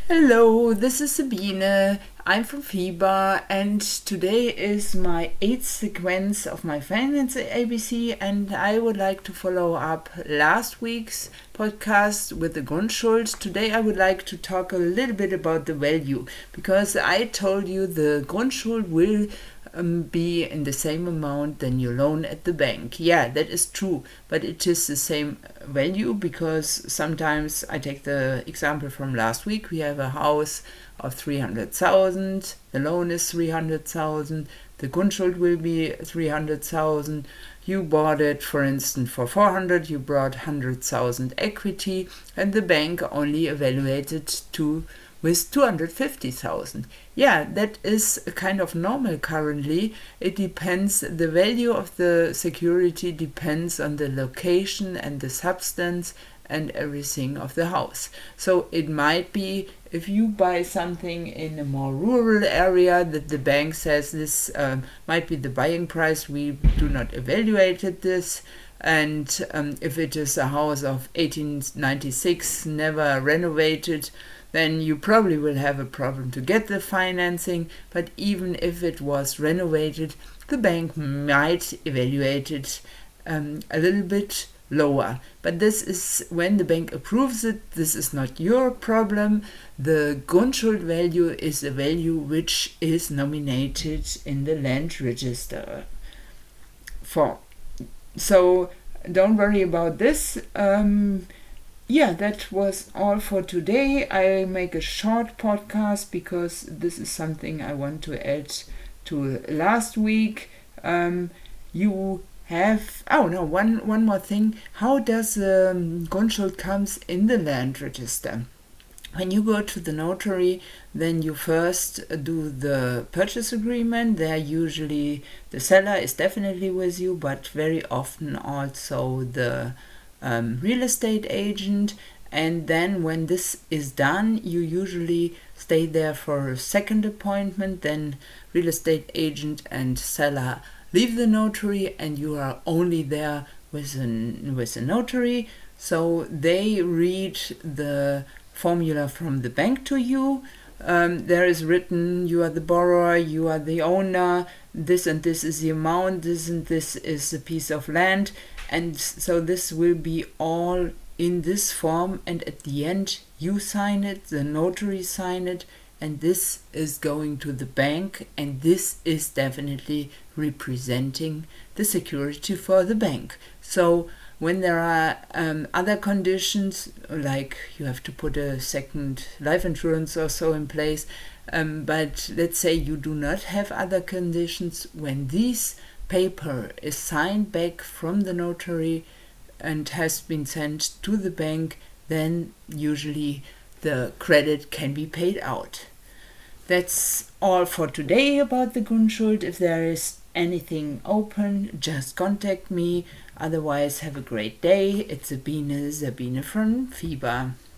Hello, this is Sabine. I'm from FIBA, and today is my 8th sequence of my Finance ABC, and I would like to follow up last week's podcast with the Grundschuld. Today I would like to talk a little bit about the value, because I told you the Grundschuld will be in the same amount than your loan at the bank. Yeah, that is true, but it is the same value because sometimes I take the example from last week. We have a house of 300,000, the loan is 300,000, the Grundschuld will be 300,000. You bought it, for instance, for 400, you brought 100,000 equity, and the bank only evaluated with 250,000. Yeah, that is kind of normal currently. It depends, the value of the security depends on the location and the substance and everything of the house. So it might be, if you buy something in a more rural area, that the bank says this might be the buying price, we do not evaluate this. And if it is a house of 1896, never renovated, then you probably will have a problem to get the financing. But even if it was renovated, the bank might evaluate it a little bit lower. But this is when the bank approves it. This is not your problem. The Grundschuld value is a value which is nominated in the land register form. So don't worry about this. Yeah, that was all for today. I make a short podcast because this is something I want to add to last week. You have, one more thing. How does Grundschuld comes in the land register? When you go to the notary, then you first do the purchase agreement. There usually the seller is definitely with you, but very often also the real estate agent. And then when this is done, you usually stay there for a second appointment. Then real estate agent and seller leave the notary, and you are only there with a notary. So they read the formula from the bank to you. There is written, you are the borrower, you are the owner, this and this is the amount, this and this is a piece of land. And so this will be all in this form, and at the end you sign it, the notary sign it, and this is going to the bank, and this is definitely representing the security for the bank. So when there are other conditions, like you have to put a second life insurance or so in place, but let's say you do not have other conditions, when this paper is signed back from the notary and has been sent to the bank, then usually the credit can be paid out. That's all for today about the Grundschuld. If there is anything open, just contact me. Otherwise, have a great day. It's Sabine from FIBA.